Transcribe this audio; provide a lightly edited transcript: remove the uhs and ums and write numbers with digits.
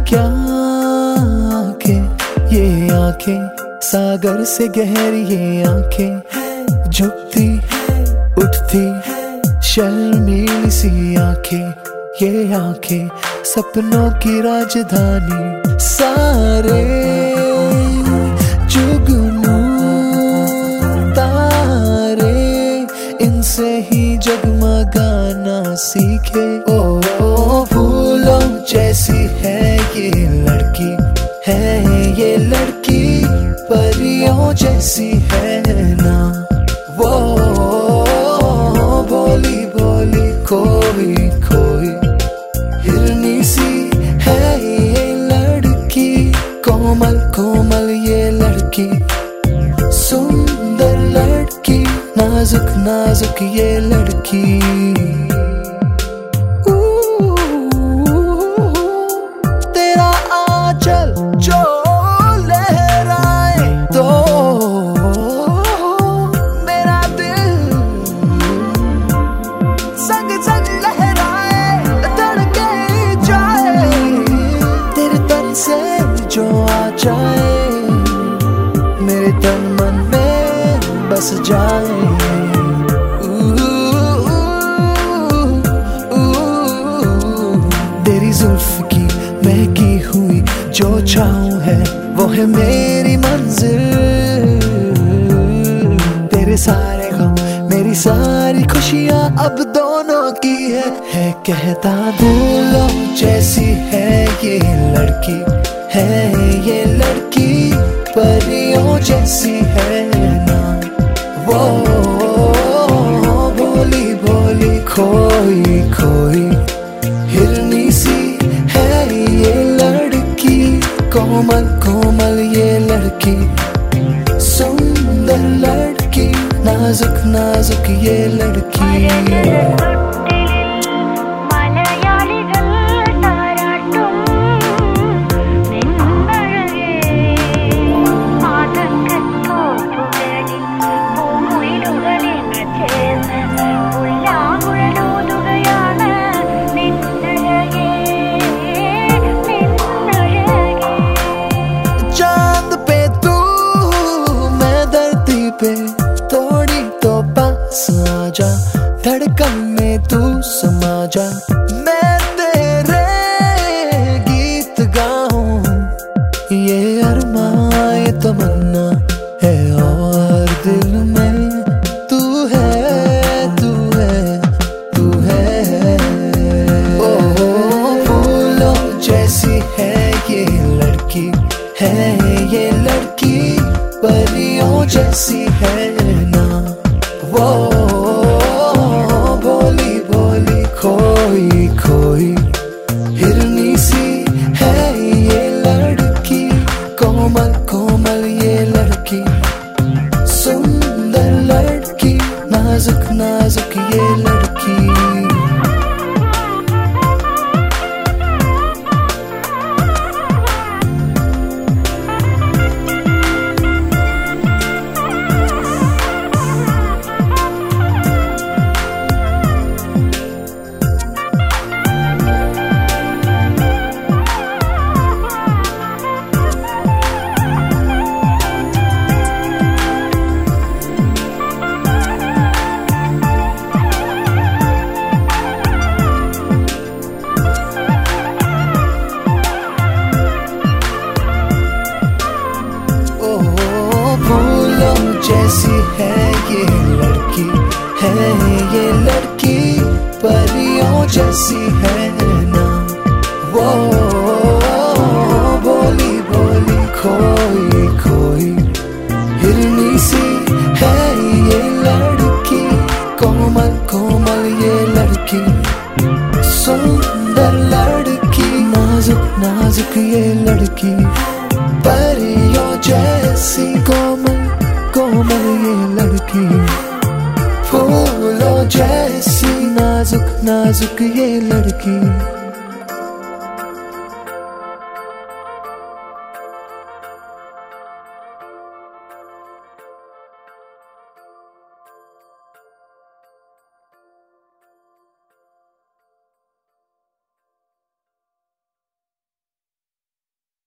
क्या आंखें, ये आंखें सागर से गहरी, ये आंखें झुकती उठती शर्मीली सी आंखें, ये आंखें सपनों की राजधानी। सारे जुगनू तारे इनसे ही जगमगाना सीखे। ओ फूलों जैसी है ये लड़की, है ये लड़की परियों जैसी है ना। वो बोली बोली खोई खोई हिरनी सी है ये लड़की, कोमल कोमल ये लड़की, सुंदर लड़की, नाजुक नाजुक ये लड़की। तेरा आंचल जो लहराए तो मेरा दिल संग संग लहराए, धड़के जाए तेरे तन से जो आ जाए, मेरे तन मन में बस जाए। तेरी जुल्फ की महकी हुई जो छाँव है वो है मेरी मंजिल। तेरे सारे गम मेरी सारी खुशियाँ अब दोनों की है कहता फूलों जैसी है ये लड़की, है ये लड़की परियों जैसी है ना। वो बोली बोली खोई खोई हिरनी सी है ये लड़की, कोमल कोमल ये लड़की, सुंदर लड़की, नाजुक नाजुक ये लड़की। थोड़ी तो पास आजा, धड़कन में तू समा जा, मैं तेरे गीत गाऊं, ये अरमां ये तमन्ना है और दिल में तू है तू है तू है। ओ फूलों जैसी है ये लड़की, है ये लड़की परियों जैसी है ना। वो बोली बोली खोई खोई हिरनी सी है ये लड़की, कोमल कोमल ये लड़की, सुंदर लड़की, नाजुक नाजुक ये लड़की। जैसी है ये लड़की, है ये लड़की परियों जैसी है ना। वो बोली बोली खोई खोई हिरनी सी है ये लड़की, कोमल कोमल ये लड़की, सुंदर लड़की, नाजुक नाजुक ये लड़की, परियों जैसी कोमल कोमल ये लड़की, फूलों जैसी नाजुक नाजुक ये लड़की।